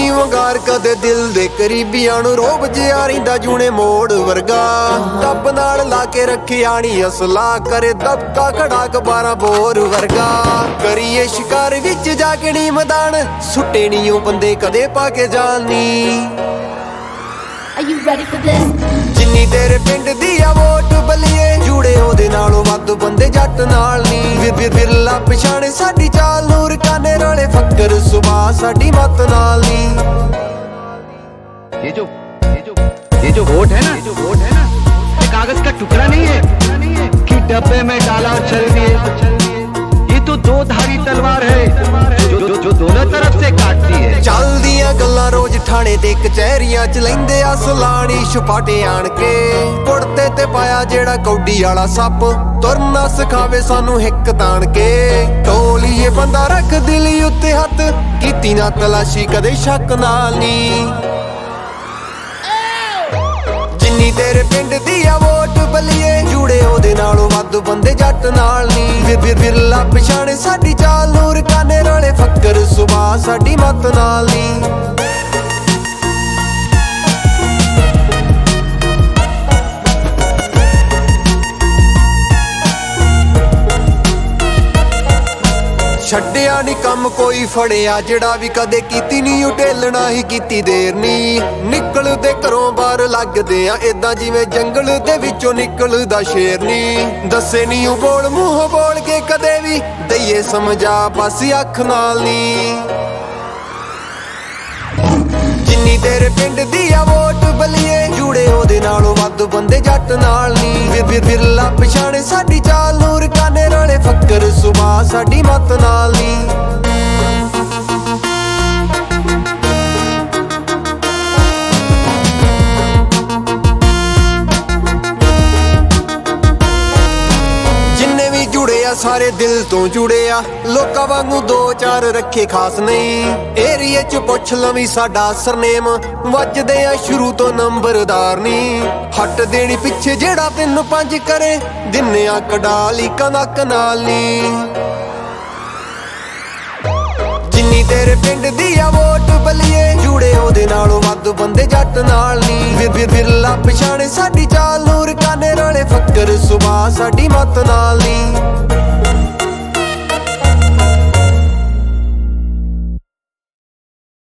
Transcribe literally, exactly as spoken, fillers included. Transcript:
ਨੀ ਵੰਗਾਰ ਕਦੇ ਦਿਲ ਦੇ ਕਰੀਬੀਆਂ ਨੂੰ ਰੋਬ ਜਿਹਾ ਰਹਿੰਦਾ ਜੂਨੇ ਮੋੜ ਵਰਗਾ ਟੱਬ ਨਾਲ ਲਾ ਕੇ ਰੱਖਿਆ ਨੀ ਅਸਲਾ ਕਰੇ ਦਬਕਾ ਖੜਾ ਕਬਾਰਾਂ ਬੋਰ ਵਰਗਾ ਕਰੀਏ ਸ਼ਿਕਾਰ ਵਿੱਚ ਜਾ ਕੇ ਨੀ ਮੈਦਾਨ ਸੁੱਟੇ ਨੀ ਉਹ ਬੰਦੇ ਕਦੇ ਪਾ ਕੇ ਜਾਣੀ। Are you ready for this? ਜਿੰਨੀ ਤੇਰੇ ਪਿੰਡ ਦੀ ਆ ਵੋਟ ਬਲੀਏ ਜੁੜੇ ਉਹਦੇ ਨਾਲੋਂ ਵੱਧ ਬੰਦੇ ਜੱਟ ਨਾਲ ਨੀ ਵਿਰ ਵਿਰ ਵਿਰਲਾ ਪਛਾਣੇ ਸਾਡੀ ਚਾਲ ਨੂਰ ਕਾਨੇ ਰਲੇ ਫੱਕਰ ਸੁਭਾ ਸਾਡੀ ਮੱਤ ਨਾਲ ਨੀ। ये जो ये जो ये जो वोट है ना ये जो वोट है ना ये कागज का टुकड़ा नहीं है कि डब्बे में डाला और चल दिए। ये तो दो धारी तलवार है जो जो, जो दोनों तरफ से काटती है। ਚੱਲਦੀਆਂ ਗੱਲਾਂ ਰੋਜ਼ ਠਾਣੇ ਤੇ ਕਚਹਿਰੀਆਂ ਚ ਲੈਂਦੇ ਆ ਸਲਾਣੀ ਛਪਾਟੇ ਆਣ ਕੇ ਕੁੜਤੇ ਤੇ ਪਾਇਆ ਜਿਹੜਾ ਕੌਡੀ ਵਾਲਾ ਸੱਪ ਤੁਰਨਾ ਸਿਖਾਵੇ ਸਾਨੂੰ ਹਿੱਕ ਤਾਣ ਕੇ ਟੋਲੀਏ ਬੰਦਾ ਰੱਖ ਦਿਲ ਉੱਤੇ ਹੱਥ ਕੀਤੀ ਨਾ ਤਲਾਸ਼ੀ ਕਦੇ ਸ਼ੱਕ ਨਾਲ ਨੀ। ਜਿੰਨੀ ਤੇਰੇ ਪਿੰਡ ਦੀ ਆ ਵੋਟ ਬਲੀਏ ਜੁੜੇ ਉਹਦੇ ਨਾਲੋਂ ਵੱਧ ਬੰਦੇ ਜੱਟ ਨਾਲ ਨੀ ਵਿਰ ਵਿਰ ਵਿਰਲਾ ਪਛਾਣੇ ਸਾਡੀ ਚਾਲ ਨੂਰ ਕਾਨੇ ਰਲੇ ਫੱਕਰ ਸੁਭਾ ਸਾਡੀ ਮੱਤ ਨਾਲ ਨੀ। ਛੱਡਿਆ ਨੀ ਕੰਮ ਕੋਈ ਫੜਿਆ ਜਿਹੜਾ ਵੀ ਕਦੇ ਕੀਤੀ ਨੀ ਉਟੇਲਣਾ ਹੀ ਕੀਤੀ ਦੇਰ ਨੀ ਨਿਕਲਦੇ ਘਰੋਂ ਬਾਹਰ ਲੱਗਦੇ ਆ ਏਦਾਂ ਜਿਵੇਂ ਜੰਗਲ ਦੇ ਵਿੱਚੋਂ ਨਿਕਲਦਾ ਸ਼ੇਰ ਨੀ ਦੱਸੇ ਨੀ ਉਹ ਬੋਲ ਮੂੰਹੋਂ ਬੋਲ ਕੇ ਕਦੇ ਵੀ ਦਈਏ ਸਮਝਾ ਬਸ ਅੱਖ ਨਾਲ ਨੀ। ਜਿੰਨੀ ਤੇਰੇ ਪਿੰਡ ਦੀ ਆ ਵੋਟ ਬਲੀਏ ਜੁੜੇ ਉਹਦੇ ਨਾਲੋਂ ਵੱਧ ਬੰਦੇ ਜੱਟ ਨਾਲ ਨੀ ਵਿਰ ਵਿਰ ਵਿਰਲਾ ਪਛਾਣੇ ਸਾਡੀ ਚਾਲ ਨੂਰ ਕਾਨੇ ਰਲੇ ਫੱਕਰ ਸੁਭਾ ਸਾਡੀ ਮੱਤ ਨਾਲ ਨੀ। ਸਾਰੇ ਦਿਲ ਤੋਂ ਜੁੜੇ ਆ ਲੋਕਾਂ ਵਾਂਗੂ ਦੋ ਚਾਰ ਰੱਖੇ ਖਾਸ ਨਹੀਂ ਏਰੀਏ ਚ ਪੁੱਛ ਲਵੀਂ ਸਾਡਾ ਸਰਨੇਮ ਵੱਜਦੇ ਆ ਸ਼ੁਰੂ ਤੋਂ ਨੰਬਰਦਾਰ ਨੀ ਹੱਟ ਦੇਣੀ ਪਿੱਛੇ ਜਿਹੜਾ ਤਿੰਨ ਪੰਜ ਕਰੇ ਦਿੰਨਿਆ ਕਡਾਲੀ ਕਨਕ ਨਾਲ ਨੀ। ਜਿੰਨੀ ਤੇਰੇ ਪਿੰਡ ਦੀ ਆ ਵੋਟ ਬਲੀਏ ਜੁੜੇ ਉਹਦੇ ਨਾਲੋਂ ਵੱਧ ਬੰਦੇ ਜੱਟ ਨਾਲ ਨੀ ਵਿਰ ਵਿਰ ਵਿਰਲਾ ਪਛਾਣੇ ਸਾਡੀ ਚਾਲ ਨੂਰ ਕਾਨੇ ਰਲੇ ਫੱਕਰ ਸੁਭਾ ਸਾਡੀ ਮੱਤ ਨਾਲ ਨੀ।